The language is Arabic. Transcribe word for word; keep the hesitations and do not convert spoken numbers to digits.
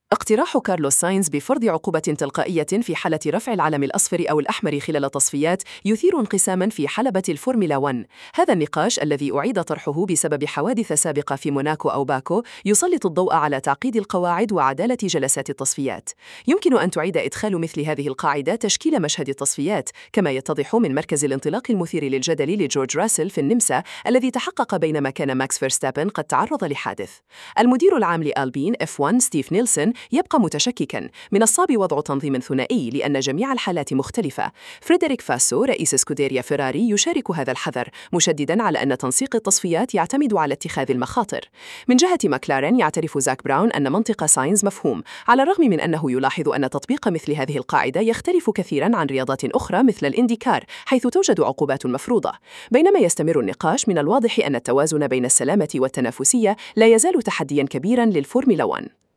اقتراح كارلوس ساينز بفرض عقوبة تلقائية في حالة رفع العلم الأصفر أو الأحمر خلال التصفيات يثير انقساماً في حلبة الفورمولا واحد. هذا النقاش الذي أعيد طرحه بسبب حوادث سابقة في موناكو أو باكو يسلط الضوء على تعقيد القواعد وعدالة جلسات التصفيات. يمكن أن تعيد إدخال مثل هذه القاعدة تشكيل مشهد التصفيات، كما يتضح من مركز الانطلاق المثير للجدل لجورج راسل في النمسا الذي تحقق بينما كان ماكس فيرستابن قد تعرض لحادث. المدير العام لألبين إف واحد ستيف نيلسون يبقى متشككاً. من الصعب وضع تنظيم ثنائي لأن جميع الحالات مختلفة. فريدريك فاسو رئيس سكوديريا فيراري يشارك هذا الحذر، مشدداً على أن تنسيق التصفيات يعتمد على اتخاذ المخاطر. من جهة ماكلارين يعترف زاك براون أن منطق ساينز مفهوم، على الرغم من أنه يلاحظ أن تطبيق مثل هذه القاعدة يختلف كثيراً عن رياضات أخرى مثل الإنديكار، حيث توجد عقوبات مفروضة. بينما يستمر النقاش، من الواضح أن التوازن بين السلامة والتنافسية لا يزال تحدياً كبيراً للفورمولا واحد.